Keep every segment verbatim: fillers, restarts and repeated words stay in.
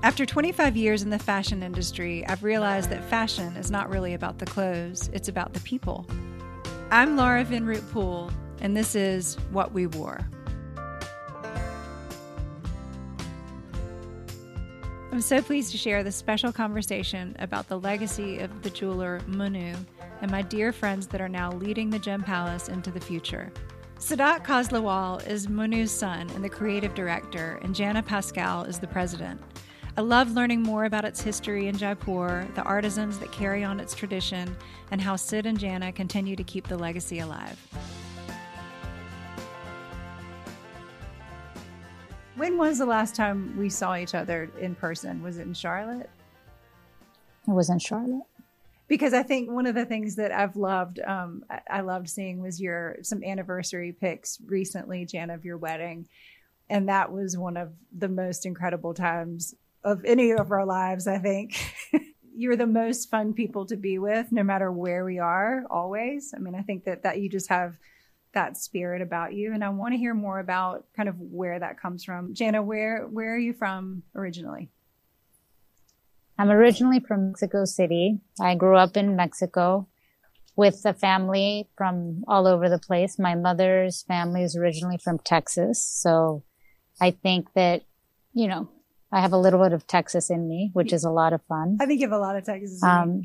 After twenty-five years in the fashion industry, I've realized that fashion is not really about the clothes, it's about the people. I'm Laura Vinroot Poole, and this is What We Wore. I'm so pleased to share this special conversation about the legacy of the jeweler Munu and my dear friends that are now leading the Gem Palace into the future. Sadat Koslowal is Munu's son and the creative director, and Jana Pascal is the president. I love learning more about its history in Jaipur, the artisans that carry on its tradition, and how Sid and Jana continue to keep the legacy alive. When was the last time we saw each other in person? Was it in Charlotte? It was in Charlotte. Because I think one of the things that I've loved, um, I, I loved seeing was your some anniversary pics recently, Jana, of your wedding. And that was one of the most incredible times of any of our lives, I think. You're the most fun people to be with, no matter where we are, always. I mean, I think that, that you just have that spirit about you. And I want to hear more about kind of where that comes from. Jana, where, where are you from originally? I'm originally from Mexico City. I grew up in Mexico with a family from all over the place. My mother's family is originally from Texas. So I think that, you know, I have a little bit of Texas in me, which is a lot of fun. I think you have a lot of Texas in um,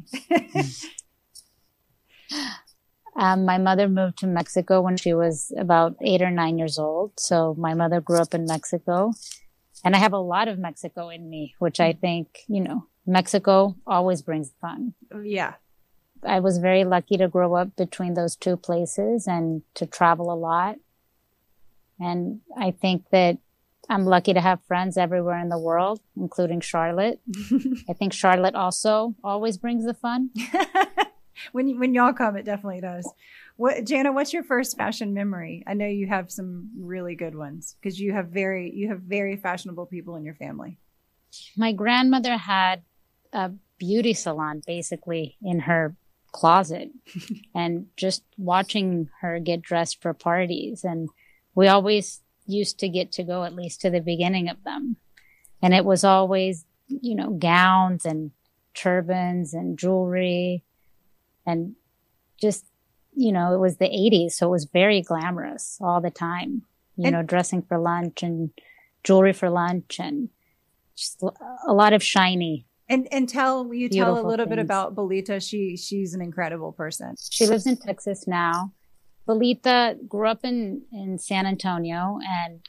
um, my mother moved to Mexico when she was about eight or nine years old. So my mother grew up in Mexico. And I have a lot of Mexico in me, which I think, you know, Mexico always brings fun. Yeah. I was very lucky to grow up between those two places and to travel a lot. And I think that I'm lucky to have friends everywhere in the world, including Charlotte. I think Charlotte also always brings the fun. when when y'all come, it definitely does. What, Jana, what's your first fashion memory? I know you have some really good ones because you have very you have very fashionable people in your family. My grandmother had a beauty salon basically in her closet, and just watching her get dressed for parties, and we always used to get to go at least to the beginning of them. And it was always, you know, gowns and turbans and jewelry and just, you know, it was the eighties. So it was very glamorous all the time, you and, know, dressing for lunch and jewelry for lunch and just a lot of shiny. And, and tell, will you tell a little things. bit about Belita? She, she's an incredible person. She lives in Texas now. Belita grew up in, in San Antonio, and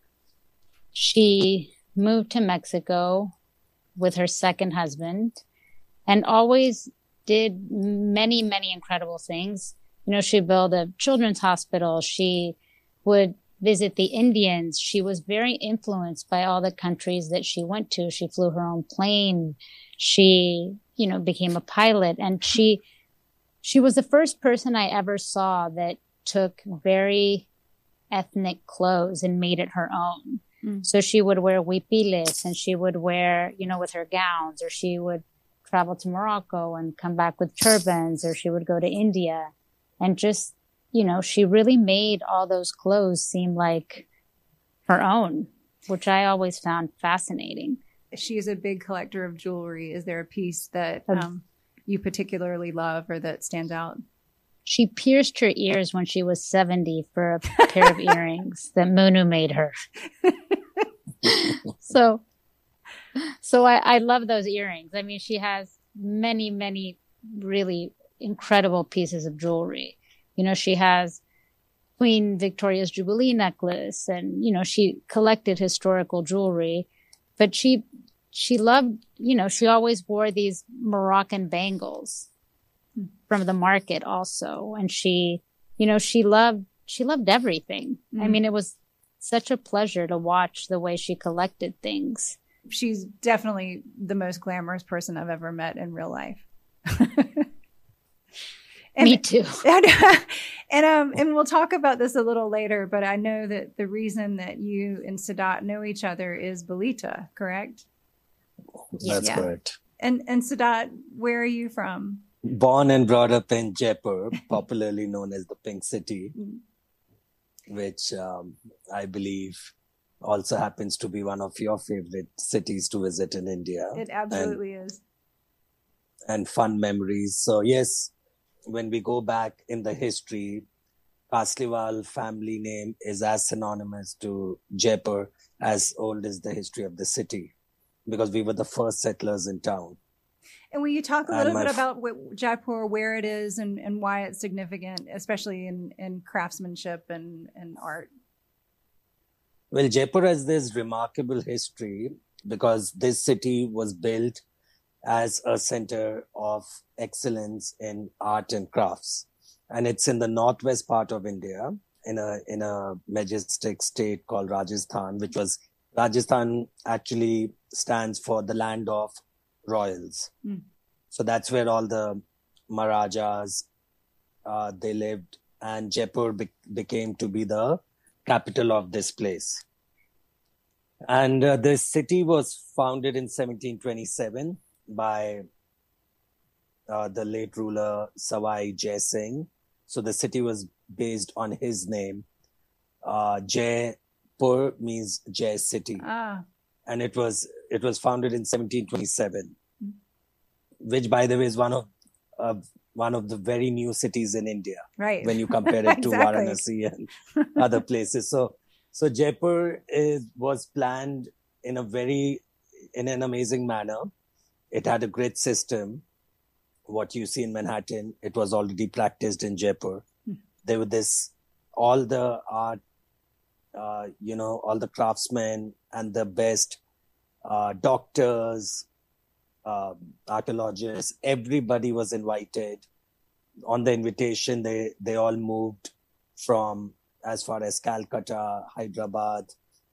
she moved to Mexico with her second husband and always did many, many incredible things. You know, she built a children's hospital. She would visit the Indians. She was very influenced by all the countries that she went to. She flew her own plane. She, you know, became a pilot, and she, she was the first person I ever saw that took very ethnic clothes and made it her own. Mm. So she would wear huipiles, and she would wear, you know, with her gowns, or she would travel to Morocco and come back with turbans, or she would go to India and just, you know, she really made all those clothes seem like her own, which I always found fascinating. She is a big collector of jewelry. Is there a piece that um, you particularly love or that stands out? She pierced her ears when she was seventy for a pair of earrings that Munu made her. so, so I, I love those earrings. I mean, she has many, many really incredible pieces of jewelry. You know, she has Queen Victoria's Jubilee necklace, and, you know, she collected historical jewelry, but she, she loved, you know, she always wore these Moroccan bangles from the market also. And she, you know, she loved, she loved everything. Mm. I mean, it was such a pleasure to watch the way she collected things. She's definitely the most glamorous person I've ever met in real life. And, Me too. And, and, um, and we'll talk about this a little later, but I know that the reason that you and Sadat know each other is Belita, correct? That's yeah. correct. And, and Sadat, where are you from? Born and brought up in Jaipur, popularly known as the Pink City, which um, I believe also happens to be one of your favorite cities to visit in India. It absolutely and, is. And fun memories. So yes, when we go back in the history, Kasliwal family name is as synonymous to Jaipur as old as the history of the city, because we were the first settlers in town. And will you talk a little bit about what, Jaipur, where it is and, and why it's significant, especially in, in craftsmanship and, and art? Well, Jaipur has this remarkable history because this city was built as a center of excellence in art and crafts. And it's in the northwest part of India, in a in a majestic state called Rajasthan, which was, Rajasthan actually stands for the land of royals. Mm. So that's where all the Maharajas, uh, they lived, and Jaipur be- became to be the capital of this place. And uh, this city was founded in seventeen twenty-seven by uh, the late ruler Sawai Jai Singh. So the city was based on his name. Uh, Jaipur means Jai City. Ah. And it was it was founded in seventeen twenty-seven, mm. which, by the way, is one of uh, one of the very new cities in India. Right. When you compare it to exactly. Varanasi and other places. So so Jaipur is, was planned in a very, in an amazing manner. It had a grid system. What you see in Manhattan, it was already practiced in Jaipur. Hmm. There were this, all the art, uh, you know, all the craftsmen and the best uh, doctors, uh, archaeologists, everybody was invited. On the invitation, they, they all moved from as far as Calcutta, Hyderabad,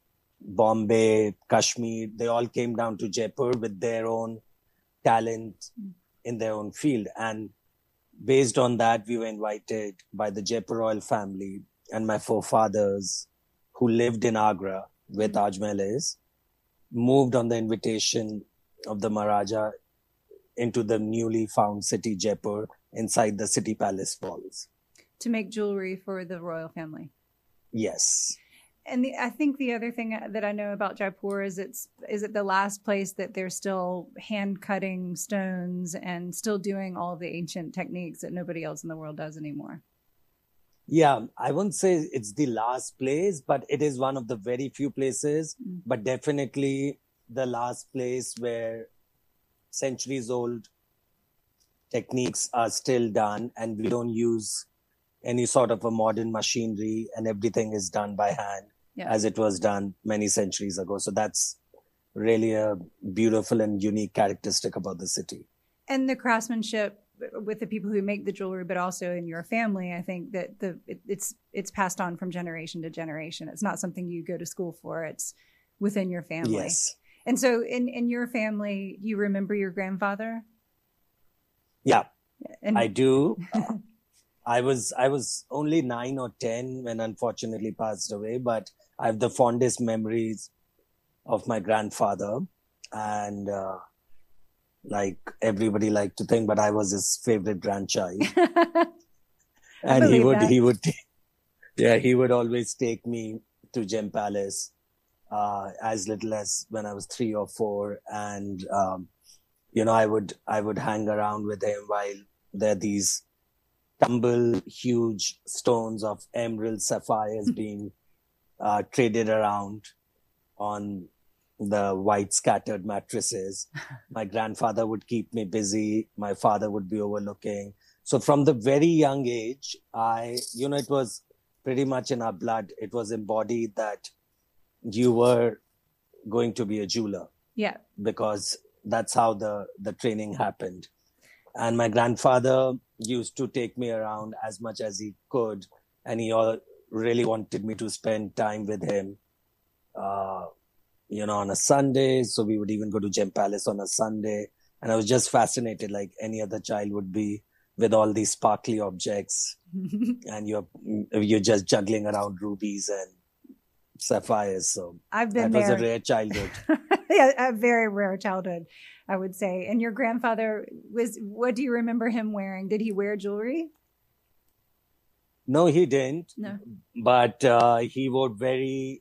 Bombay, Kashmir. They all came down to Jaipur with their own talent in their own field. And based on that, we were invited by the Jaipur royal family and my forefathers who lived in Agra, where Taj Mahal is, moved on the invitation of the Maharaja into the newly found city Jaipur inside the city palace walls. To make jewelry for the royal family. Yes. And the, I think the other thing that I know about Jaipur is it's is it the last place that they're still hand cutting stones and still doing all the ancient techniques that nobody else in the world does anymore. Yeah, I won't say it's the last place, but it is one of the very few places, mm. but definitely the last place where centuries old techniques are still done and we don't use any sort of a modern machinery and everything is done by hand. Yeah. As it was done many centuries ago. So that's really a beautiful and unique characteristic about the city. And the craftsmanship with the people who make the jewelry, but also in your family, I think that the it, it's it's passed on from generation to generation. It's not something you go to school for. It's within your family. Yes. And so in, in your family, you remember your grandfather? Yeah, and- I do. I was I was only nine or ten when unfortunately passed away, but I have the fondest memories of my grandfather, and uh, like everybody liked to think, but I was his favorite grandchild. And he would that. he would yeah he would always take me to Gem Palace uh, as little as when I was three or four, and um, you know I would I would hang around with him while there are these tumble huge stones of emerald sapphires being uh, traded around on the white scattered mattresses. My grandfather would keep me busy. My father would be overlooking. So from the very young age, I, you know, it was pretty much in our blood. It was embodied that you were going to be a jeweler. Yeah. Because that's how the, the training happened. And my grandfather used to take me around as much as he could. And he all really wanted me to spend time with him, uh, you know, on a Sunday. So we would even go to Gem Palace on a Sunday. And I was just fascinated, like any other child would be, with all these sparkly objects. And you're you're just juggling around rubies and sapphires. So I've been that there. was a rare childhood. Yeah, a very rare childhood, I would say. And your grandfather was, what do you remember him wearing? Did he wear jewelry? No, he didn't. No. But uh, he wore very uh,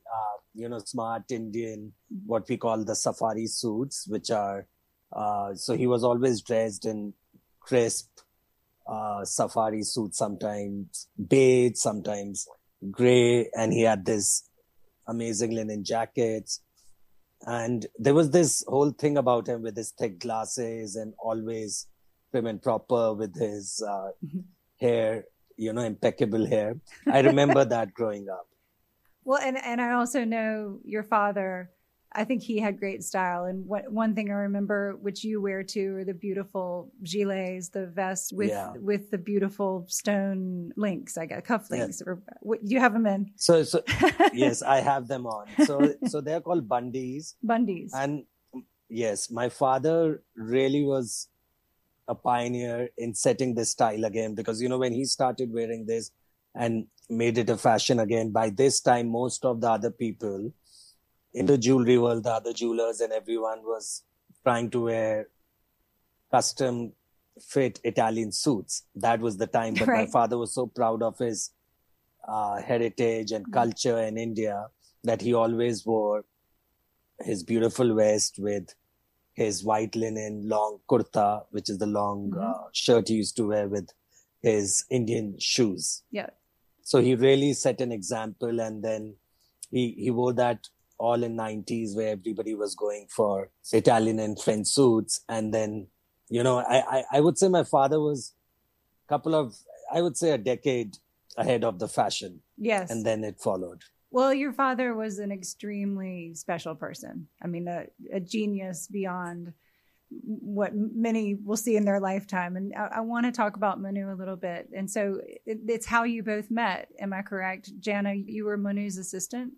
you know, smart Indian, what we call the safari suits, which are, uh, so he was always dressed in crisp uh, safari suits, sometimes beige, sometimes gray, and he had this amazing linen jackets. And there was this whole thing about him with his thick glasses and always prim and proper with his uh, hair, you know, impeccable hair. I remember that growing up. Well, and, and I also know your father, I think he had great style. And what, one thing I remember, which you wear too, are the beautiful gilets, the vest with yeah. with the beautiful stone links, I guess, cuff links. Yes. Or what, you have them in? So, so yes, I have them on. So, so they're called bundis. Bundis. And yes, my father really was a pioneer in setting this style again, because, you know, when he started wearing this and made it a fashion again, by this time, most of the other people in the jewelry world, the other jewelers and everyone was trying to wear custom fit Italian suits. That was the time. But right. my father was so proud of his uh, heritage and culture in India that he always wore his beautiful vest with his white linen long kurta, which is the long mm-hmm. uh, shirt he used to wear with his Indian shoes. Yeah. So he really set an example, and then he, he wore that all in nineties, where everybody was going for Italian and French suits. And then, you know, I, I, I would say my father was a couple of, I would say a decade ahead of the fashion. Yes. And then it followed. Well, your father was an extremely special person. I mean, a, a genius beyond what many will see in their lifetime. And I, I want to talk about Manu a little bit. And so it, it's how you both met. Am I correct? Jana, you were Manu's assistant?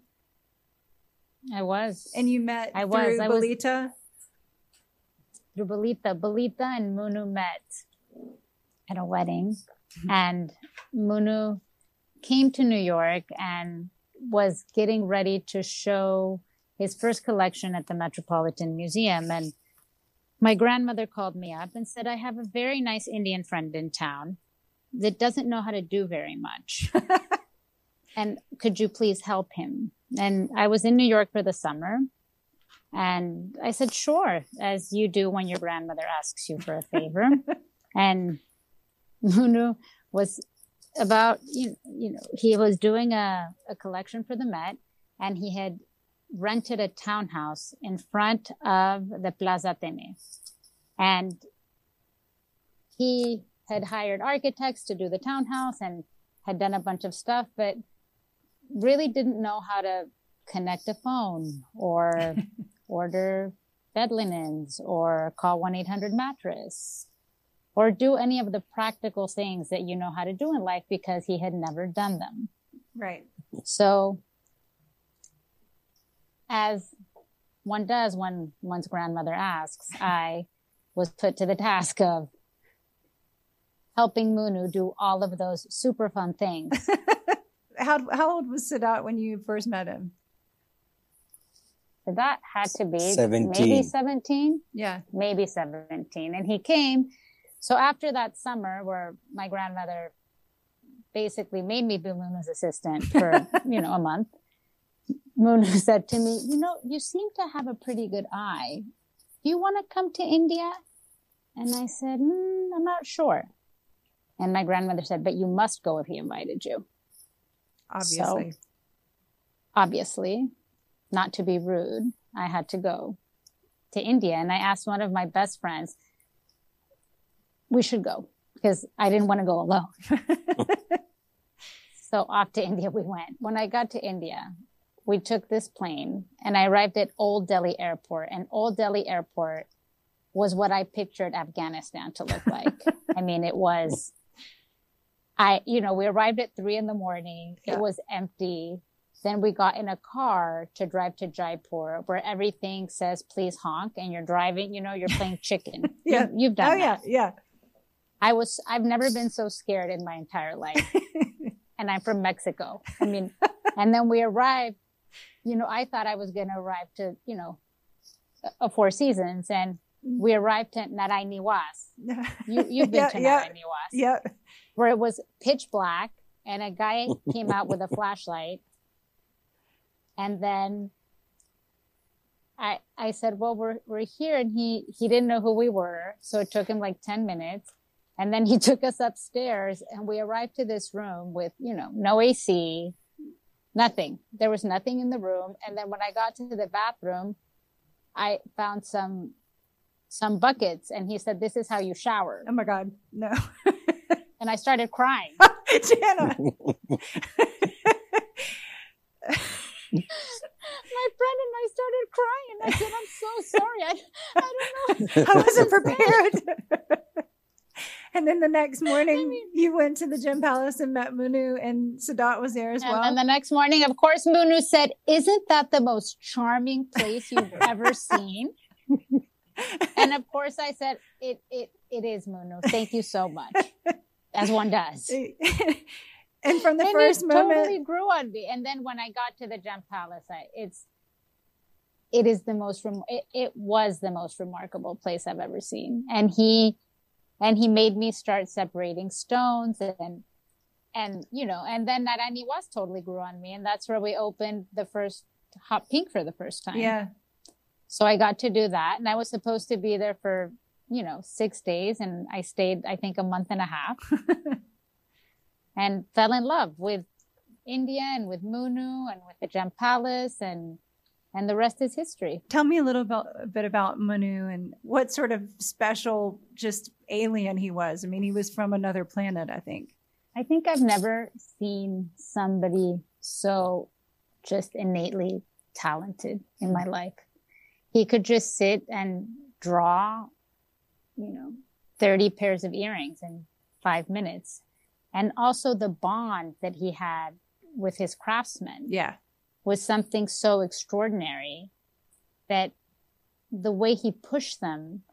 I was. And you met I through was. I Belita? Was, through Belita. Belita and Munu met at a wedding. And Munu came to New York and was getting ready to show his first collection at the Metropolitan Museum. And my grandmother called me up and said, I have a very nice Indian friend in town that doesn't know how to do very much. And could you please help him? And I was in New York for the summer. And I said, sure, as you do when your grandmother asks you for a favor. And Munu was about, you, you know, he was doing a, a collection for the Met, and he had rented a townhouse in front of the Plaza Atene. And he had hired architects to do the townhouse and had done a bunch of stuff, but really didn't know how to connect a phone or order bed linens or call one eight hundred mattress or do any of the practical things that you know how to do in life, because he had never done them. Right. So as one does when one's grandmother asks, I was put to the task of helping Munu do all of those super fun things. How how old was Sadat when you first met him? Sadat had to be seventeen. Maybe seventeen. Yeah. Maybe seventeen. And he came. So after that summer where my grandmother basically made me be Munu's assistant for, you know, a month, Munu said to me, you know, you seem to have a pretty good eye. Do you want to come to India? And I said, mm, I'm not sure. And my grandmother said, but you must go if he invited you. Obviously. So, obviously, not to be rude, I had to go to India. And I asked one of my best friends, we should go, because I didn't want to go alone. So off to India we went. When I got to India, we took this plane and I arrived at Old Delhi Airport. And Old Delhi Airport was what I pictured Afghanistan to look like. I mean, it was, I, you know, we arrived at three in the morning. Yeah. It was empty. Then we got in a car to drive to Jaipur, where everything says, please honk. And you're driving, you know, you're playing chicken. Yeah. You, you've done oh, that. yeah. Yeah. I was, I've never been so scared in my entire life. And I'm from Mexico. I mean, and then we arrived, you know, I thought I was going to arrive to, you know, a Four Seasons, and we arrived at Narai Niwas. You, you've been yeah, to yeah, Narai Niwas. Yeah. Where it was pitch black and a guy came out with a flashlight And then I I said, well, we're we're here. And he, he didn't know who we were. So it took him like ten minutes. And then he took us upstairs and we arrived to this room with, you know, no A C, nothing. There was nothing in the room. And then when I got to the bathroom, I found some some buckets and he said, this is how you shower. Oh my God, no. And I started crying. Jana. My friend and I started crying. I said, I'm so sorry. I, I don't know. I wasn't prepared. And then the next morning, I mean, you went to the Gem Palace and met Munu, and Sadat was there as and well. then the next morning, of course, Munu said, isn't that the most charming place you've ever seen? And of course, I said, it it it is, Munu. Thank you so much. As one does. And from the and first it moment, totally grew on me. And then when I got to the Gem Palace, I, it's it is the most rem- it, it was the most remarkable place I've ever seen. And he and he made me start separating stones and and you know, and then Narani was totally grew on me, and that's where we opened the first Hot Pink for the first time. Yeah. So I got to do that, and I was supposed to be there for, you know, six days, and I stayed, I think, a month and a half. And fell in love with India and with Munu and with the Gem Palace, and and the rest is history. Tell me a little about, a bit about Munu and what sort of special, just alien he was. I mean, he was from another planet, I think. I think I've never seen somebody so just innately talented in my life. He could just sit and draw, you know, thirty pairs of earrings in five minutes. And also the bond that he had with his craftsmen Yeah. was something so extraordinary that the way he pushed them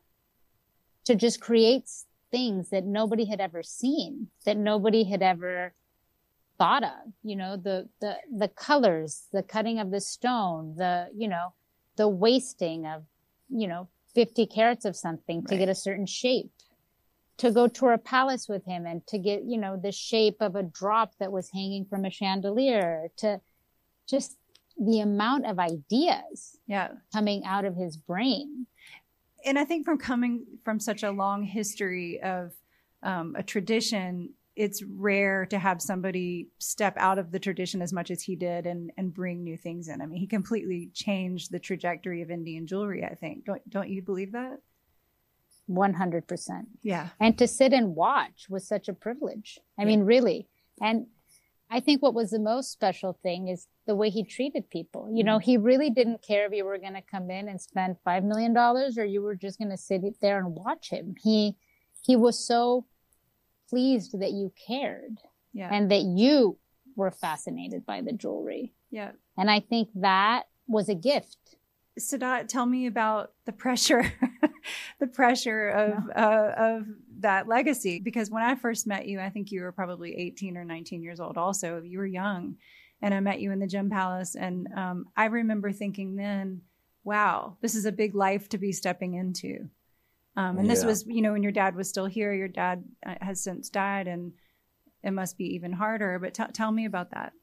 to just create things that nobody had ever seen, that nobody had ever thought of, you know, the, the, the colors, the cutting of the stone, the, you know, the wasting of, you know, fifty carats of something to Right. get a certain shape. To go tour a palace with him and to get, you know, the shape of a drop that was hanging from a chandelier, to just the amount of ideas Yeah. coming out of his brain. And I think from coming from such a long history of um, a tradition, it's rare to have somebody step out of the tradition as much as he did and, and bring new things in. I mean, he completely changed the trajectory of Indian jewelry, I think. Don't, don't you believe that? one hundred percent. Yeah. And to sit and watch was such a privilege. I Yeah. mean, really. And I think what was the most special thing is the way he treated people. You know, he really didn't care if you were going to come in and spend five million dollars or you were just going to sit there and watch him. He, he was so pleased that you cared Yeah. and that you were fascinated by the jewelry. Yeah. And I think that was a gift. Sadat, tell me about the pressure, the pressure of uh, of that legacy. Because when I first met you, I think you were probably eighteen or nineteen years old. Also, you were young, and I met you in the Gem Palace, and um, I remember thinking then, "Wow, this is a big life to be stepping into." Um, and this Yeah. was, you know, when your dad was still here. Your dad uh, has since died, and it must be even harder. But t- tell me about that.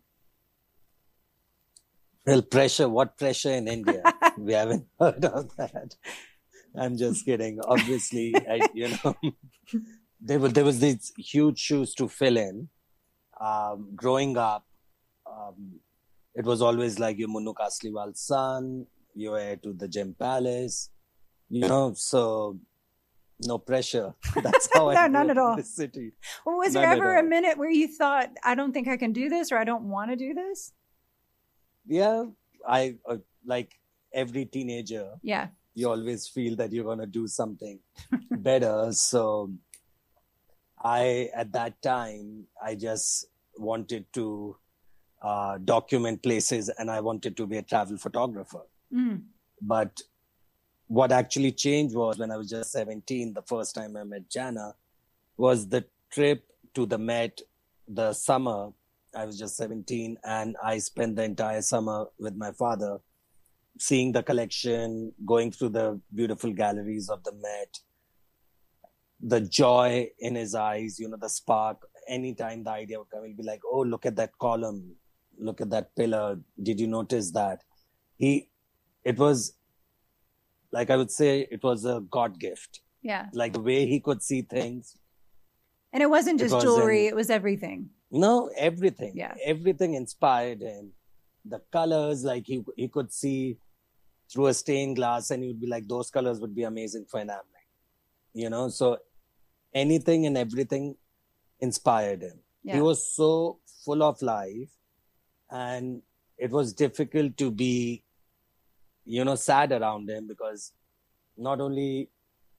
Well, pressure, what pressure in India? We haven't heard of that. I'm just kidding. Obviously, I, you know, there were, there was these huge shoes to fill in. Um, growing up, um, it was always like you're Munu Kasliwal's son, you're heir to the Gem Palace, you know, so no pressure. That's how No, I grew none up at in all. the city. Well, was None there at ever a all. minute where you thought, "I don't think I can do this," or "I don't want to do this"? Yeah, I uh, like every teenager. Yeah. You always feel that you're going to do something better. So I, at that time, I just wanted to uh, document places and I wanted to be a travel photographer. Mm. But what actually changed was when I was just seventeen, the first time I met Jana, was the trip to the Met, the summer. I was just seventeen and I spent the entire summer with my father, seeing the collection, going through the beautiful galleries of the Met, the joy in his eyes, you know, the spark. Anytime the idea would come, he'll be like, "Oh, look at that column. look at that pillar. Did you notice that? He, it was, like I would say, it was a God gift. Yeah. Like the way he could see things. And it wasn't just it was jewelry, in, it was everything. No, everything. Yeah. Everything inspired him. The colors, like he, he could see through a stained glass and he would be like, those colors would be amazing for enameling. You know, so anything and everything inspired him. Yeah. He was so full of life, and it was difficult to be, you know, sad around him, because not only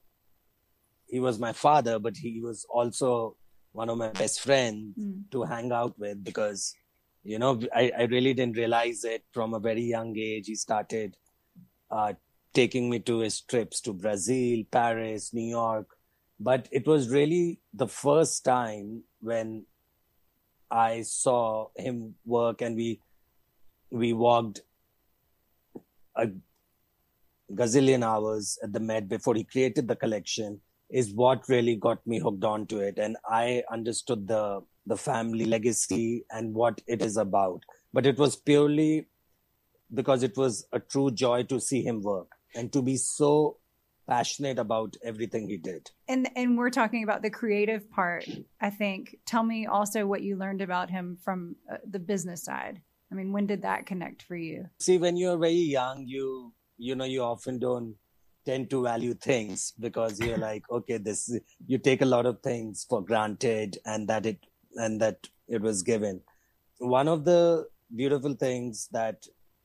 he was my father, but he was also one of my best friends mm. to hang out with, because, you know, I, I really didn't realize it from a very young age. He started uh, taking me to his trips to Brazil, Paris, New York. But it was really the first time when I saw him work, and we we walked a gazillion hours at the Met before he created the collection, is what really got me hooked onto it. And I understood the the family legacy and what it is about. But it was purely because it was a true joy to see him work and to be so passionate about everything he did. And and we're talking about the creative part, I think. Tell me also what you learned about him from uh, the business side. I mean, when did that connect for you? See, when you're very young, you you know, you often don't tend to value things, because you're like, okay, this, you take a lot of things for granted, and that it and that it was given. One of the beautiful things that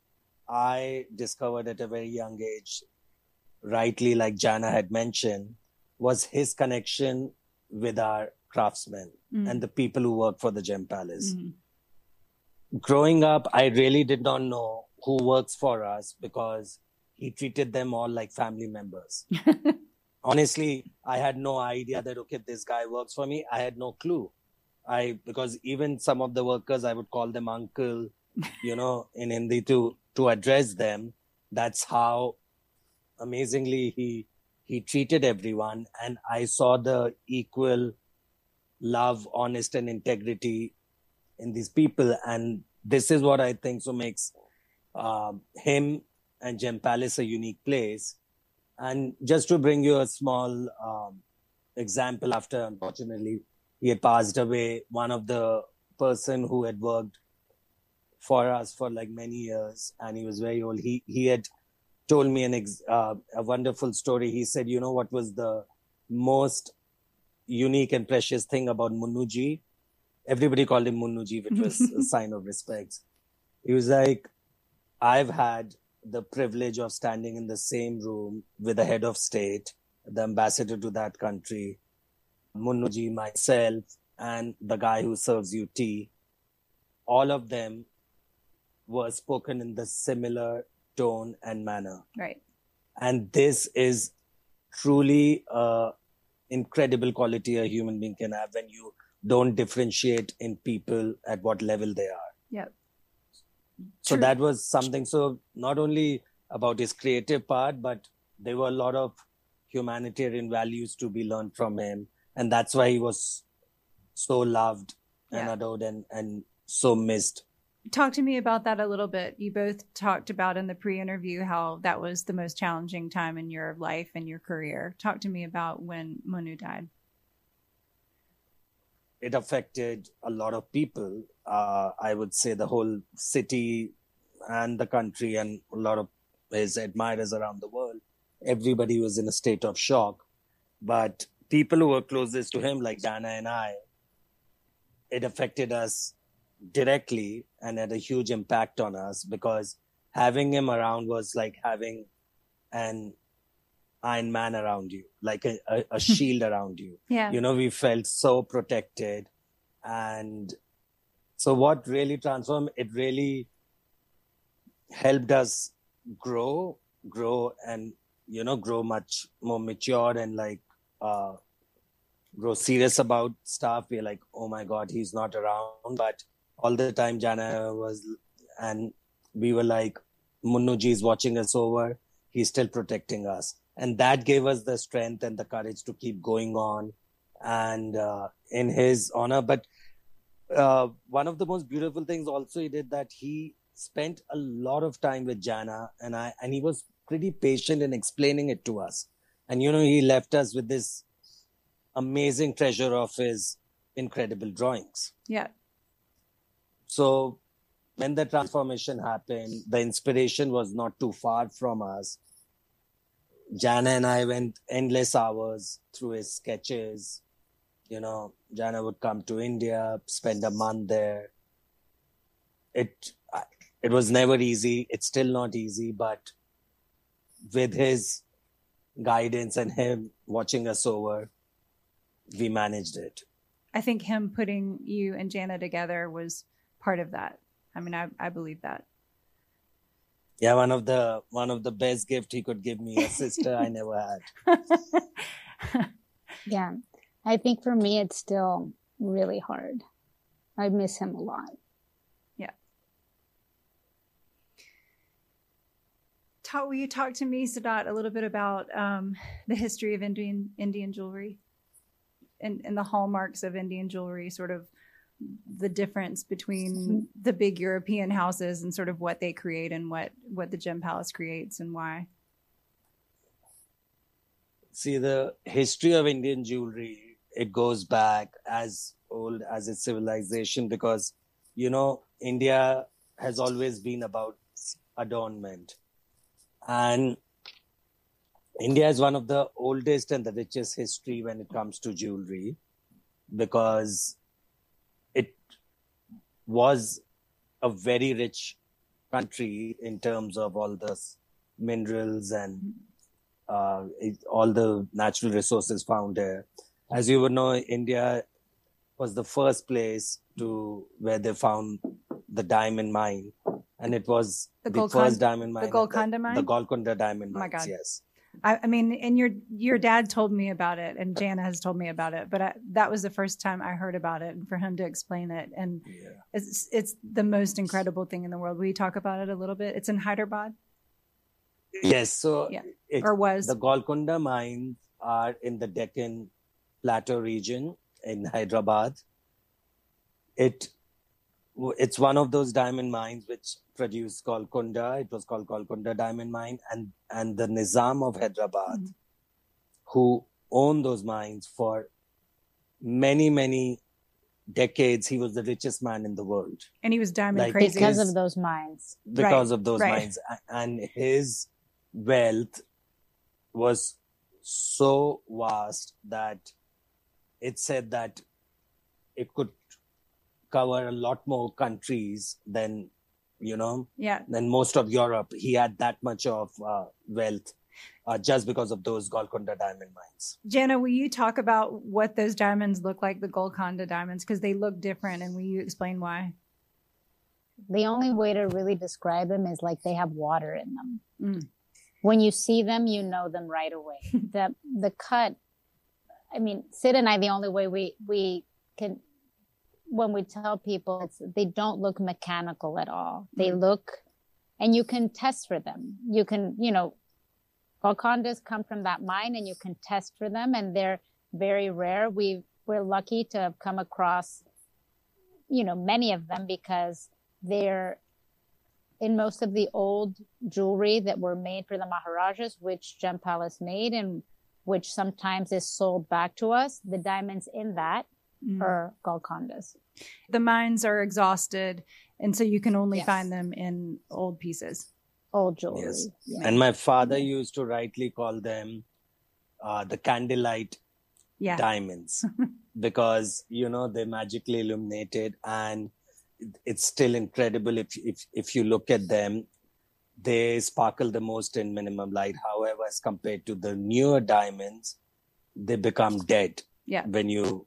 I discovered at a very young age, rightly, like Jana had mentioned, was his connection with our craftsmen mm. and the people who work for the Gem Palace. Mm. Growing up, I really did not know who works for us, because he treated them all like family members. Honestly, I had no idea that, okay, this guy works for me. I had no clue. I, because even some of the workers, I would call them uncle, you know, in Hindi to, to address them. That's how amazingly he he treated everyone, and I saw the equal love, honest and integrity in these people. And this is what I think so makes uh, him and Gem Palace a unique place. And just to bring you a small um, example, after unfortunately he had passed away, one of the person who had worked for us for like many years, and he was very old, he he had told me an ex- uh, a wonderful story. He said, you know what was the most unique and precious thing about Munnuji? Everybody called him Munnuji, which was a sign of respect. He was like, I've had the privilege of standing in the same room with the head of state, the ambassador to that country, Munnuji, myself, and the guy who serves you tea. All of them were spoken in the similar tone and manner. Right. And this is truly a incredible quality a human being can have when you don't differentiate in people at what level they are. Yep. So True. That was something. So not only about his creative part, but there were a lot of humanitarian values to be learned from him. And that's why he was so loved and yeah. adored and, and so missed. Talk to me about that a little bit. You both talked about in the pre-interview how that was the most challenging time in your life and your career. Talk to me about when Munnu died. It affected a lot of people. Uh, I would say the whole city and the country, and a lot of his admirers around the world. Everybody was in a state of shock. But people who were closest to him, like Dana and I, it affected us directly and had a huge impact on us, because having him around was like having an Iron Man around you, like a, a, a shield around you. Yeah. You know, we felt so protected. And so what really transformed, it really helped us grow, grow and, you know, grow much more mature and like, uh, grow serious about stuff. We're like, oh my God, he's not around. But all the time Jana was, and we were like, Munnuji is watching us over. He's still protecting us. And that gave us the strength and the courage to keep going on and uh, in his honor. But uh, one of the most beautiful things also he did that he spent a lot of time with Jana and I, and he was pretty patient in explaining it to us. And, you know, he left us with this amazing treasure of his incredible drawings. Yeah. So when the transformation happened, the inspiration was not too far from us. Jana and I went endless hours through his sketches. You know, Jana would come to India, spend a month there. It it was never easy. It's still not easy, but with his guidance and him watching us over, we managed it. I think him putting you and Jana together was part of that. I mean, I, I believe that. Yeah, one of the one of the best gift he could give me, a sister I never had. Yeah. I think for me, it's still really hard. I miss him a lot. Yeah. Talk, will you talk to me, Siddharth, a little bit about um, the history of Indian Indian jewelry and, and the hallmarks of Indian jewelry, sort of the difference between the big European houses and sort of what they create and what, what the Gem Palace creates and why? See, the history of Indian jewelry, it goes back as old as its civilization because, you know, India has always been about adornment. And India is one of the oldest and the richest history when it comes to jewelry because it was a very rich country in terms of all the minerals and uh, it, all the natural resources found there. As you would know, India was the first place to where they found the diamond mine, and it was The the, Golconda- first diamond mine. the Golconda mine? The Golconda diamond Oh mines. my God. Yes. I, I mean, and your your dad told me about it, and Jana has told me about it, but I, that was the first time I heard about it, and for him to explain it, and Yeah. it's it's the most incredible thing in the world. Will you talk about it a little bit? It's in Hyderabad, Yes. So Yeah. it, or was? the Golconda mines are in the Deccan Plateau region in Hyderabad. It it's one of those diamond mines which produced Golconda. It was called Golconda Diamond Mine, and and the Nizam of Hyderabad, Mhm. who owned those mines for many many decades, he was the richest man in the world And he was diamond like, crazy. Because his- of those mines. because Right, of those right. mines, A- and his wealth was so vast that it said that it could cover a lot more countries than, you know, Yeah. than most of Europe. He had that much of uh, wealth uh, just because of those Golconda diamond mines. Jana, will you talk about what those diamonds look like, the Golconda diamonds, because they look different, and will you explain why? The only way to really describe them is like they have water in them. Mm. When you see them, you know them right away. the the cut, I mean, Sid and I, the only way we we can, when we tell people, it's, they don't look mechanical at all. They look, and you can test for them. You can, you know, Golcondas come from that mine, and you can test for them, and they're very rare. We we're lucky to have come across, you know, many of them because they're in most of the old jewelry that were made for the Maharajas, which Gem Palace made, and which sometimes is sold back to us. The diamonds in that Mm. are Golcondas. The mines are exhausted, and so you can only Yes. find them in old pieces. Old jewelry. Yes. Yeah. And my father used to rightly call them uh, the candlelight Yeah. diamonds because, you know, they're magically illuminated, and it's still incredible. If, if, if you look at them, they sparkle the most in minimum light. However, as compared to the newer diamonds, they become dead Yeah. when you,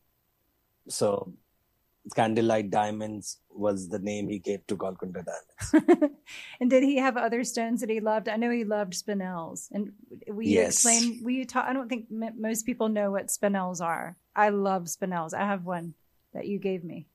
so candlelight diamonds was the name he gave to Golconda diamonds. And did he have other stones that he loved? I know he loved spinels. And will you Yes. explain? Will you talk? I don't think m- most people know what spinels are. I love spinels. I have one that you gave me.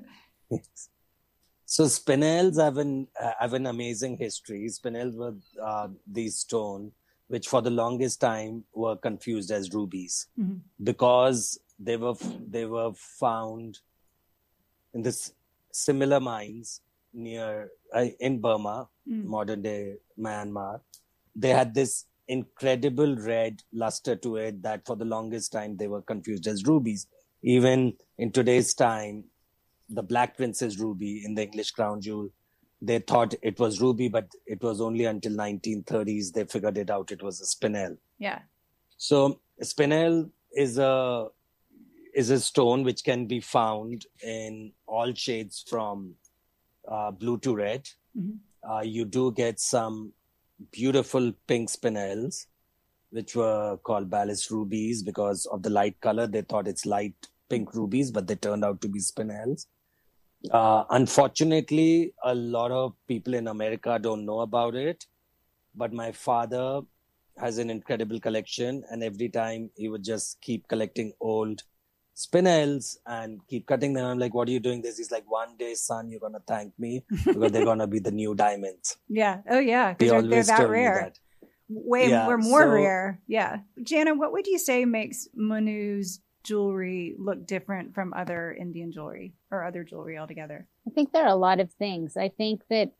So spinels have an uh, have an amazing history. Spinels were uh, these stone which for the longest time were confused as rubies Mhm. because they were they were found in this similar mines near uh, in Burma, mm. modern day Myanmar. They had this incredible red luster to it that for the longest time they were confused as rubies. Even in today's time, the Black Princess ruby in the English crown jewel, they thought it was ruby, but it was only until nineteen thirties they figured it out. It was a spinel. Yeah. So spinel is a is a stone which can be found in all shades from uh, blue to red. Mm-hmm. Uh, you do get some beautiful pink spinels, which were called Balas rubies because of the light color. They thought it's light pink rubies, but they turned out to be spinels. Uh, unfortunately, a lot of people in America don't know about it, but my father has an incredible collection, and every time he would just keep collecting old spinels and keep cutting them. I'm like, what are you doing this? He's like, one day, son, you're going to thank me because they're going to be the new diamonds. Yeah. Oh, yeah. Because they're, they're that rare. That. Way yeah, we're more so, rare. Yeah. Jana, what would you say makes Manu's jewelry look different from other Indian jewelry or other jewelry altogether? I think there are a lot of things. I think that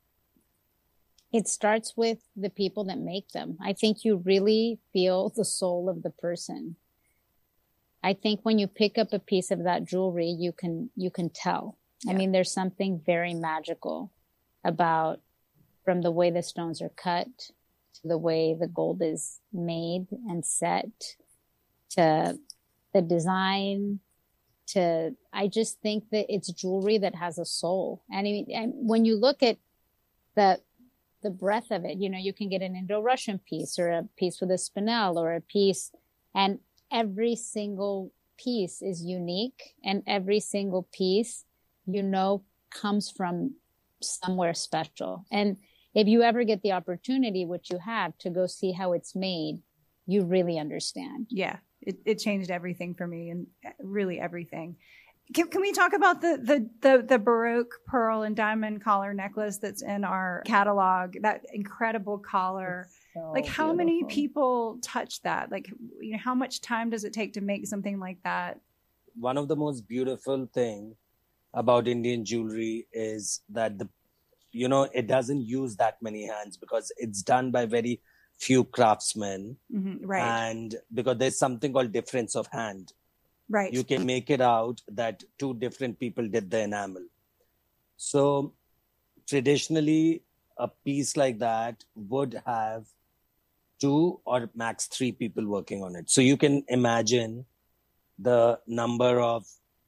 it starts with the people that make them. I think you really feel the soul of the person. I think when you pick up a piece of that jewelry, you can you can tell. Yeah. I mean, there's something very magical about from the way the stones are cut to the way the gold is made and set to the design to, I just think that it's jewelry that has a soul. And, I mean, and when you look at the the breadth of it, you know, you can get an Indo-Russian piece or a piece with a spinel or a piece, and every single piece is unique, and every single piece, you know, comes from somewhere special. And if you ever get the opportunity, which you have, to go see how it's made, you really understand. Yeah, it, it changed everything for me, and really everything. Can, can we talk about the, the, the, the Baroque pearl and diamond collar necklace that's in our catalog, that incredible collar? So like how beautiful. Many people touch that? Like, you know, how much time does it take to make something like that? One of the most beautiful thing about Indian jewelry is that the, you know, it doesn't use that many hands because it's done by very few craftsmen. Mm-hmm, right. And because there's something called difference of hand. Right. You can make it out that two different people did the enamel. So traditionally, a piece like that would have two or max three people working on it. So you can imagine the number of,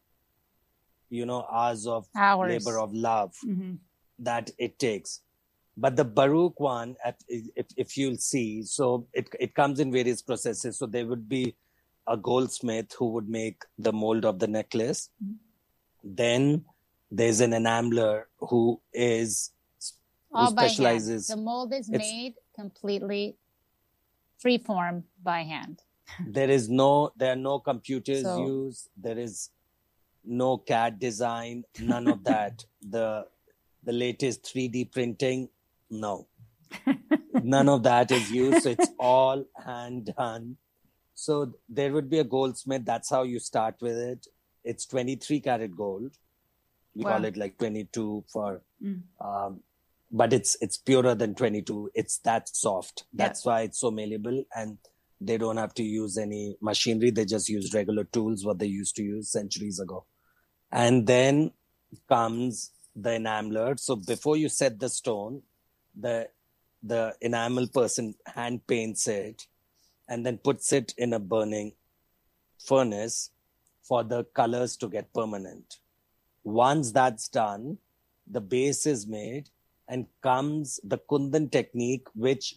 you know, hours of hours. labor of love mm-hmm. that it takes. But the Baroque one, if, if you'll see, so it, it comes in various processes. So there would be a goldsmith who would make the mold of the necklace. Mm-hmm. Then there's an enameler who is, all who by specializes. Hand. The mold is made completely free form by hand. There is no, there are no computers so, used. There is no C A D design, none of that. the The latest three D printing, no. None of that is used. So it's all hand done. So there would be a goldsmith. That's how you start with it. It's twenty-three karat gold. We wow. call it like twenty-two for, mm. um, but it's it's purer than twenty-two. It's that soft. That's yeah. why it's so malleable, and they don't have to use any machinery. They just use regular tools, what they used to use centuries ago. And then comes the enameler. So before you set the stone, the the enamel person hand paints it and then puts it in a burning furnace for the colors to get permanent. Once that's done, the base is made and comes the Kundan technique, which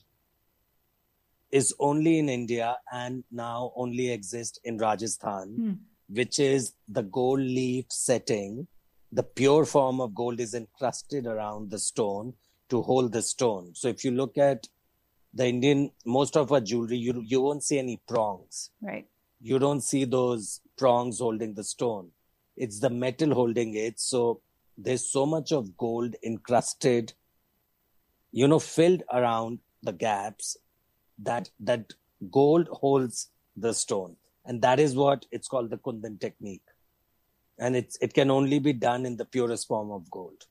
is only in India and now only exists in Rajasthan, mm. which is the gold leaf setting. The pure form of gold is encrusted around the stone to hold the stone. So if you look at the Indian, most of our jewelry, you, you won't see any prongs. Right. You don't see those prongs holding the stone. It's the metal holding it. So there's so much of gold encrusted, you know, filled around the gaps that that gold holds the stone. And that is what it's called, the Kundan technique. And it's, it can only be done in the purest form of gold.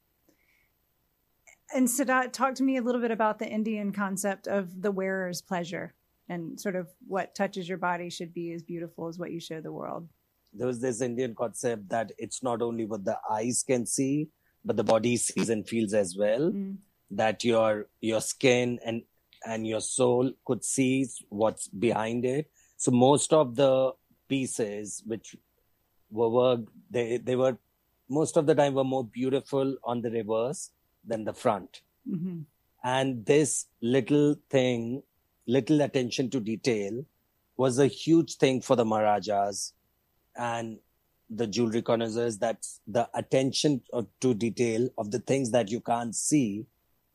And Siddharth, talk to me a little bit about the Indian concept of the wearer's pleasure and sort of what touches your body should be as beautiful as what you show the world. There was this Indian concept that it's not only what the eyes can see, but the body sees and feels as well. Mm. That your your skin and and your soul could see what's behind it. So most of the pieces which were worked, they they were most of the time were more beautiful on the reverse than the front. Mm-hmm. And this little thing, little attention to detail, was a huge thing for the Maharajas and the jewelry connoisseurs. That's the attention to detail of the things that you can't see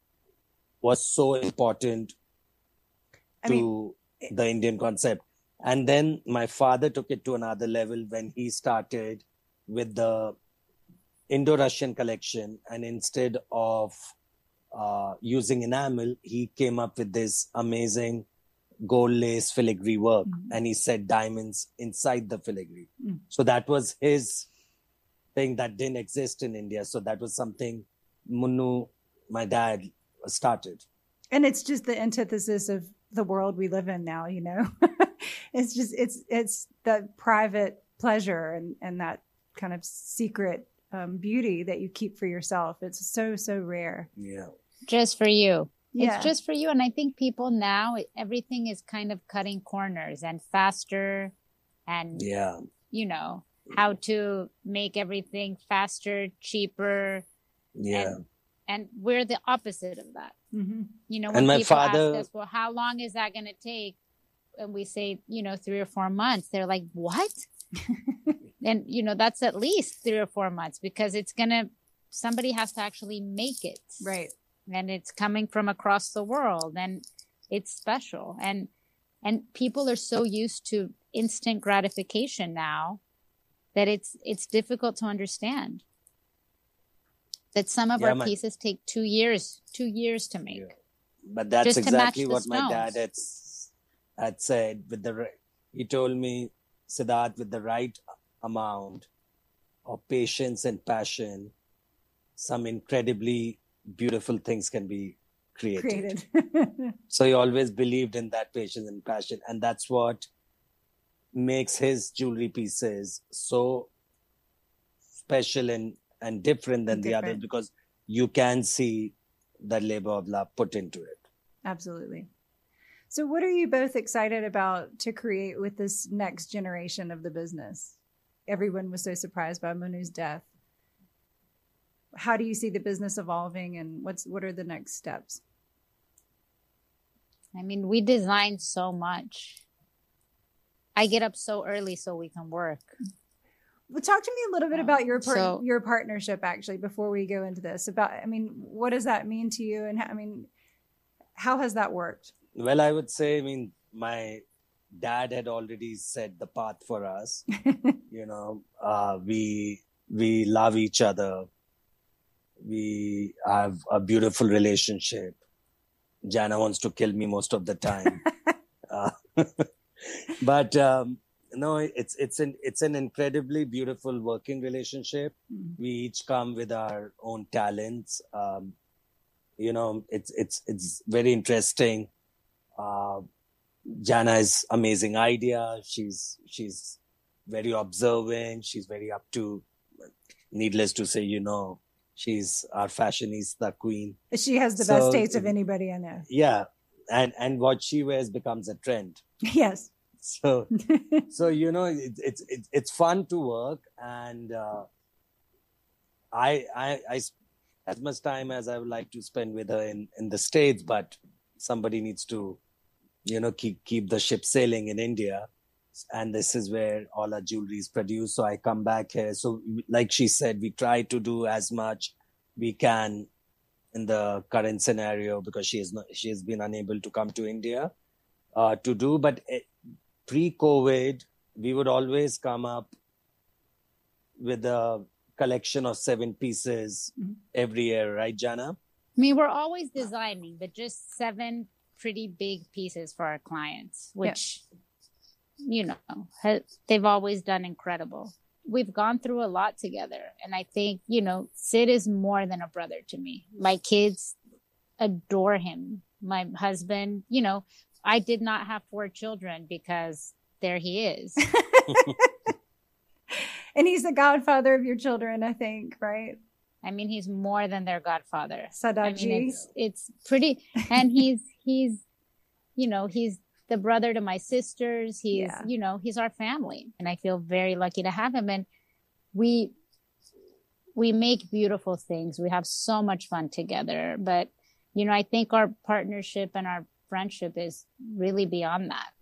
was so important I to mean, the Indian concept. And then my father took it to another level when he started with the Indo-Russian collection. And instead of uh, using enamel, he came up with this amazing gold lace filigree work. Mm-hmm. And he set diamonds inside the filigree. Mm-hmm. So that was his thing that didn't exist in India. So that was something Munnu, my dad, started. And it's just the antithesis of the world we live in now, you know. It's just, it's, it's the private pleasure and, and that kind of secret um, beauty that you keep for yourself. It's so, so rare. Yeah. Just for you. Yeah. It's just for you. And I think people now, everything is kind of cutting corners and faster and, yeah, you know, how to make everything faster, cheaper. Yeah. And, and we're the opposite of that. Mm-hmm. You know, when and my people father... ask us, well, how long is that going to take? And we say, you know, three or four months. They're like, what? And, you know, that's at least three or four months because it's going to, somebody has to actually make it. Right. And it's coming from across the world and it's special. And, and people are so used to instant gratification now that it's, it's difficult to understand that some of yeah, our my... pieces take two years, two years to make. Yeah. But that's exactly what my dad had, had said with the, he told me, Siddharth, with the right amount of patience and passion, some incredibly beautiful things can be created. created. So he always believed in that patience and passion. And that's what makes his jewelry pieces so special and, and different than different. the others, because you can see the labor of love put into it. Absolutely. So what are you both excited about to create with this next generation of the business? Everyone was so surprised by Munnu's death. How do you see the business evolving and what's what are the next steps? I mean, we design so much. I get up so early so we can work. Well, talk to me a little bit um, about your par- so, your partnership actually before we go into this. About I mean, what does that mean to you and how, I mean, how has that worked? Well, I would say, I mean, my dad had already set the path for us. You know, uh, we we love each other. We have a beautiful relationship. Jana wants to kill me most of the time. uh, but um, no, it's it's an it's an incredibly beautiful working relationship. Mm-hmm. We each come with our own talents. Um, you know, it's it's it's very interesting. Uh, Jana is amazing idea. She's she's very observant. She's very up to. Needless to say, you know, she's our fashionista queen. She has the so, best taste of anybody I know. Yeah, and and what she wears becomes a trend. Yes. So so you know, it, it's it's it's fun to work, and uh, I I I as much time as I would like to spend with her in in the States, but somebody needs to, you know, keep keep the ship sailing in India. And this is where all our jewelry is produced. So I come back here. So like she said, we try to do as much we can in the current scenario because she is not, she has been unable to come to India uh, to do. But pre-COVID, we would always come up with a collection of seven pieces mm-hmm. every year. Right, Jana? I mean, we're always designing, but just seven pretty big pieces for our clients, which... Yeah. You know, they've always done incredible. we've gone through a lot together. And I think, you know, Sid is more than a brother to me. My kids adore him. My husband, you know, I did not have four children because there he is. And he's the godfather of your children, I think, right? I mean, he's more than their godfather. Sadaji. I mean, it's, it's pretty, and he's, he's, you know, he's the brother to my sisters. He's, yeah. you know, he's our family. And I feel very lucky to have him. And we, we make beautiful things. We have so much fun together. But, you know, I think our partnership and our friendship is really beyond that,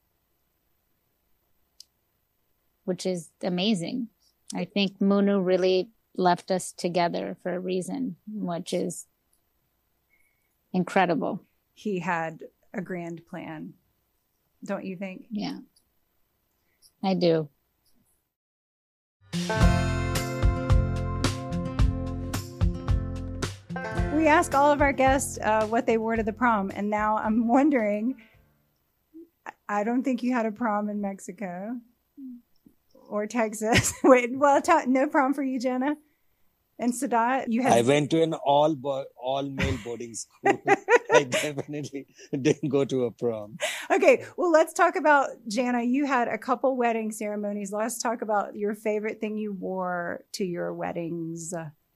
which is amazing. I think Munu really left us together for a reason, which is incredible. He had a grand plan, don't you think? Yeah, I do. We ask all of our guests uh, what they wore to the prom, and now I'm wondering, I don't think you had a prom in Mexico or Texas. Wait, well, t- no prom for you, Jenna? And Sadat, you had... I went to an all bo- all male boarding school. I definitely didn't go to a prom. Okay, well, let's talk about, Jana, you had a couple wedding ceremonies. Let's talk about your favorite thing you wore to your weddings.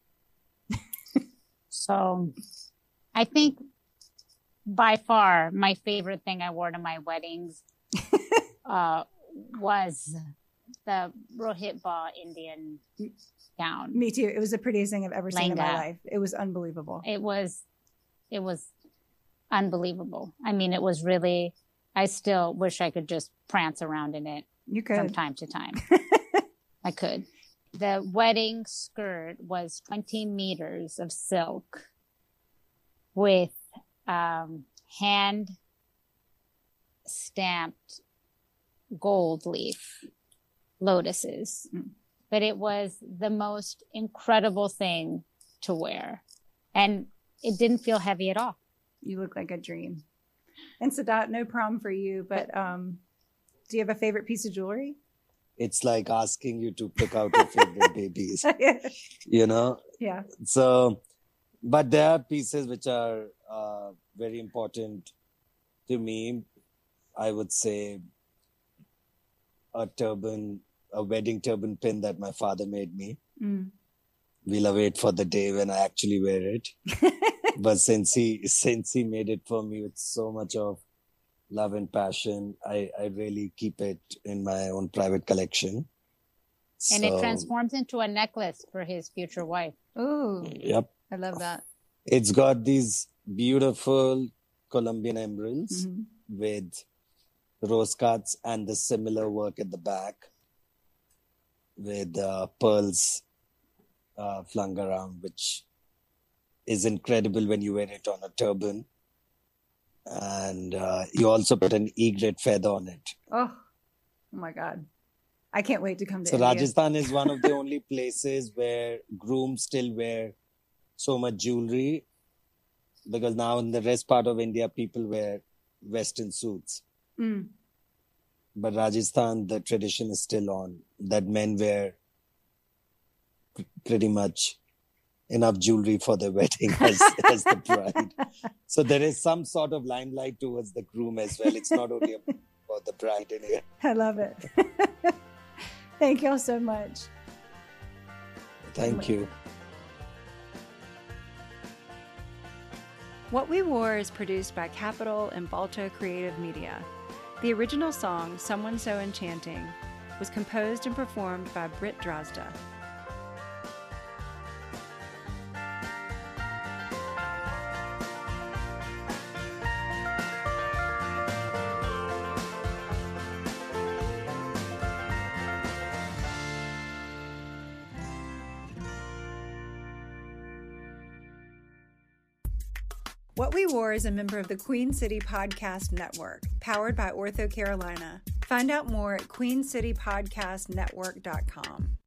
So I think by far my favorite thing I wore to my weddings uh, was the Rohit Ba Indian gown. Me too. It was the prettiest thing I've ever seen in my Lehenga. life. It was unbelievable. It was, it was unbelievable. I mean, it was really, I still wish I could just prance around in it You could. from time to time. I could. The wedding skirt was twenty meters of silk with um, hand stamped gold leaf lotuses. Mm. But it was the most incredible thing to wear. And it didn't feel heavy at all. You look like a dream. And Sadat, no prom for you, but um, do you have a favorite piece of jewelry? It's like asking you to pick out your favorite babies, you know? Yeah. So, but there are pieces which are uh, very important to me. I would say a turban, a wedding turban pin that my father made me. Mm. We'll await for the day when I actually wear it. But since he, since he made it for me with so much of love and passion, I, I really keep it in my own private collection. And so, it transforms into a necklace for his future wife. Ooh. Yep. I love that. It's got these beautiful Colombian emeralds mm-hmm. with rose cuts and the similar work at the back with uh, pearls uh, flung around, which is incredible when you wear it on a turban. And uh, you also put an egret feather on it. Oh, oh my God. I can't wait to come to so India. Rajasthan is one of the only places where grooms still wear so much jewelry, because now in the rest part of India, people wear Western suits. Mm. But Rajasthan, the tradition is still on that men wear p- pretty much enough jewelry for their wedding as, as the bride. So there is some sort of limelight towards the groom as well. It's not only about the bride in here. I love it. Thank you all so much. Thank you. What We Wore is produced by Capital and Balto Creative Media. The original song, Someone So Enchanting, was composed and performed by Britt Drozda. What We Wore is a member of the Queen City Podcast Network, powered by Ortho Carolina. Find out more at queen city podcast network dot com.